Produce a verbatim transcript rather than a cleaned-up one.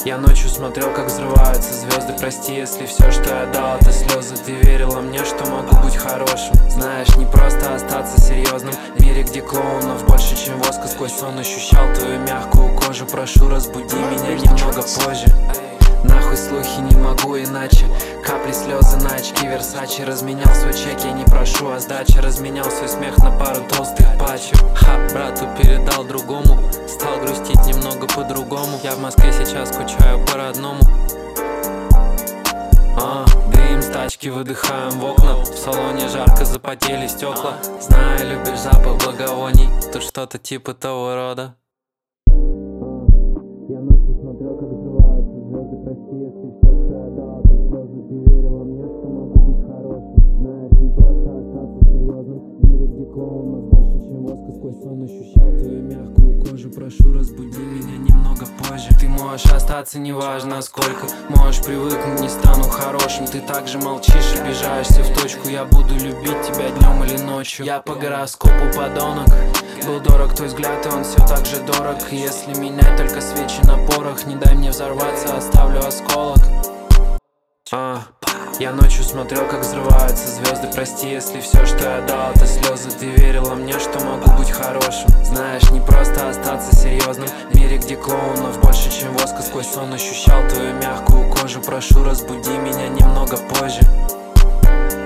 Я ночью смотрел, как взрываются звезды. Прости, если все, что я дал, это слезы. Ты верила мне, что могу быть хорошим. Знаешь, не просто остаться серьезным в мире, где клоунов больше, чем воска. Сквозь сон ощущал твою мягкую кожу. Прошу, разбуди меня немного позже. Нахуй слухи, не могу иначе. Капли слезы на очки Версачи. Разменял свой чек, я не прошу о сдаче. Разменял свой смех на пару толстых патчев. Ха, брату передал другому. Стал грустить немного по-другому. Я в Москве сейчас скучаю по-родному. А, дым с тачки, выдыхаем в окна. В салоне жарко, запотели стекла. Знаю, любишь запах благовоний. Тут что-то типа того рода. Я ночью смотрел, как взрываются звезды. Прости, если все, что я дал, это слезы. Ты верила мне, что могу быть хорошим. Знаешь, не просто остаться серьезным в мире, где клоунов больше, чем воска. Сквозь сон ощущал твою мягкую кожу. Прошу, разбуди меня немного позже. Ты можешь остаться, неважно сколько. Можешь привыкнуть, не стану хорошим. Ты также молчишь, обижаешься в точку. Я буду любить тебя днем или ночью. Я по гороскопу подонок. Был дорог твой взгляд, и он все так же дорог. Если менять только свечи на порох, не дай мне взорваться, оставлю осколок. А, я ночью смотрел, как взрываются звезды. Прости, если все, что я дал, это слезы. Ты верила мне, что могу быть хорошим. Знаешь, не просто остаться серьезным в мире, где клоунов больше, чем воска. Сквозь сон ощущал твою мягкую кожу. Прошу, разбуди меня немного позже.